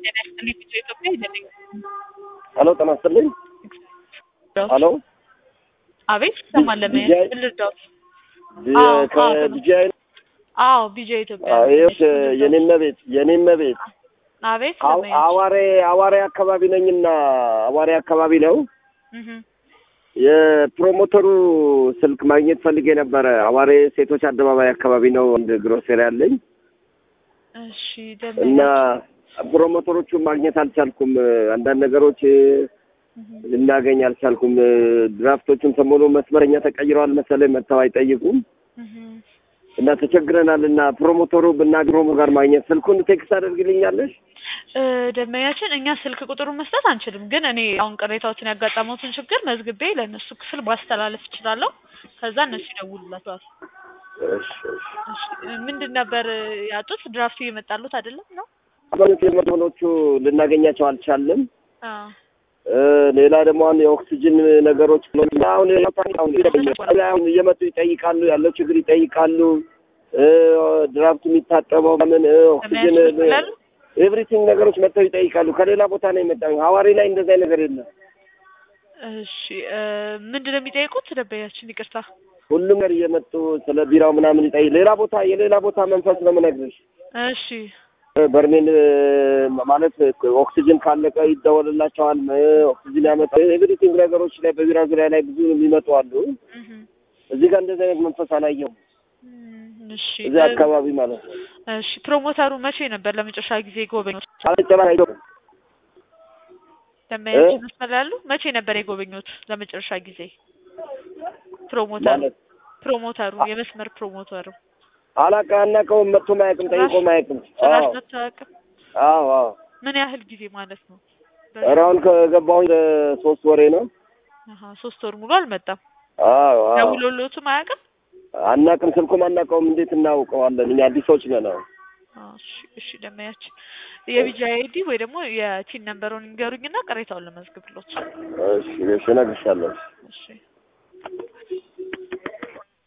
ሄሎ ጤና ይስጥልኝ። ሄሎ አቤት ሰማለህ? ልርዳው? ከቢጂአይ አዎ ቢጂአይ ኢትዮጵያ። ይኸውልሽ የኔም ቤት አቤት አዋሬ አካባቢ ነኝና አዋሬ አካባቢ ነው። የፕሮሞተሩ ስልክ ማግኘት ፈልጌ ነበረ። አዋሬ ሴቶች አደባባይ አካባቢ ነው አንድ ግሮሰሪ አለኝ። እሺ እና ፕሮሞተሮቹን ማግኘት አልቻልኩም። አንዳንድ ነገሮች ልናገኝ አልቻልኩም። ድራፍቶቹም ሰሞኑን መስመረኛ ተቀይረዋል መሰለኝ መተው አይጠይቁም እና ተቸግረናልና ፕሮሞተሩ ብናግሮሙ ጋር ማግኘት ስልኩን ቴክስት አድርግልኛለሽ? ደመያችን እኛ ስልክ ቁጥሩን መስጠት አንችልም፣ ግን እኔ አሁን ቅሬታዎችን ያጋጠሙትን ችግር መዝግቤ ለእነሱ ክፍል ማስተላለፍ እችላለሁ። ከዛ እነሱ ይደውሉላችኋል። እሺ ምንድን ነበር ያጡት? ድራፍት እየመጣሉት አይደለም ነው? አሁን ልናገኛቸው አልቻልንም። ሌላ ደግሞ አሁን የኦክሲጅን ነገሮች አሁን እየመጡ ይጠይቃሉ፣ ያለው ችግር ይጠይቃሉ። ድራፍት የሚታጠበው ምን ኦክሲጅን ኤቭሪቲንግ ነገሮች መጥተው ይጠይቃሉ። ከሌላ ቦታ ነው የመጣው። ሐዋሪ ላይ እንደዛ ነገር የለም። እሺ ምንድነው የሚጠይቁት? ደበያችን ይቅርታ፣ ሁሉም ነገር እየመጡ ስለ ቢራው ምናምን ይጠይቅ። የሌላ ቦታ መንፈስ ነው የምነግርሽ። እሺ በርሜል ማለት ኦክሲጅን ካለቀ ይደወልላቸዋል። ኦክሲጅን ያመጣ ኤቭሪቲንግ ነገሮች ላይ በቢራ ዙሪያ ላይ ብዙ የሚመጡ አሉ። እዚህ ጋር እንደዚህ አይነት መንፈስ አላየሁም። እሺ እዚህ አካባቢ ማለት ነው። እሺ ፕሮሞተሩ መቼ ነበር ለመጨረሻ ጊዜ ጎበኙት? ደመያችን መስመላሉ መቼ ነበር የጎበኙት ለመጨረሻ ጊዜ? ፕሮሞተሩ የመስመር ፕሮሞተሩ አናውቀውም። መጥቶ ማያውቅም፣ ጠይቆ ማያውቅም። አዎ ምን ያህል ጊዜ ማለት ነው? አሁን ከገባሁኝ 3 ወሬ ነው። 3 ወር ሙሉ አልመጣም። ደውሎሎትም አያውቅም? አናውቅም፣ ስልኩም አናውቀውም። እንዴት እናውቀዋለን? እኛ አዲሶች ነን። እሺ ደመያችን የቢጂአይ አይዲ ወይ ደግሞ የቲን ነምበሩን ይንገሩኝና ቅሬታውን ለመዝግብሎት። እሺ እነግርሻለሁ። እሺ